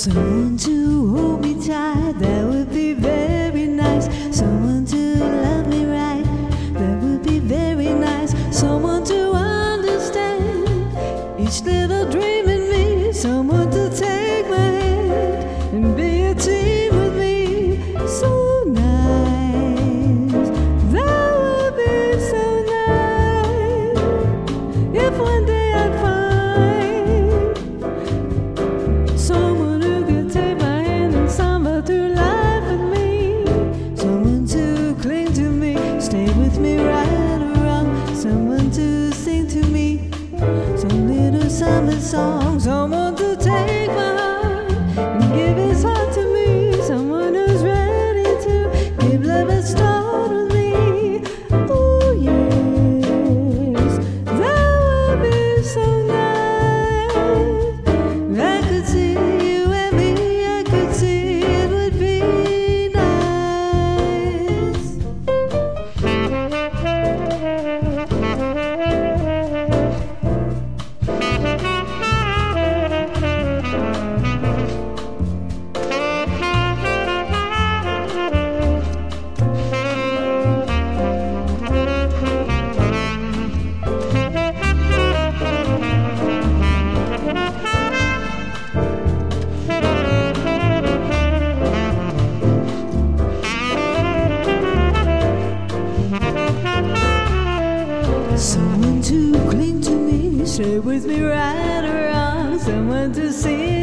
Someone to hold me tight, that would be very nice. Someone to love me right, that would be very nice. Someone to understand each little dream in me. Someone to take my hand and be a team with me. So nice, that would be so nice. If one day I'd find someone who could take my hand and stumble through life with me. Someone to cling to me, stay with me right or wrong. Someone to sing to me some little summer song. Someone to take my heart and give his heart to me. Someone who's ready to give love a start with me. Oh yes, that would be so nice. I could see you and me, I could see it would be nice. Someone to cling to me, stay with me right or wrong. Someone to see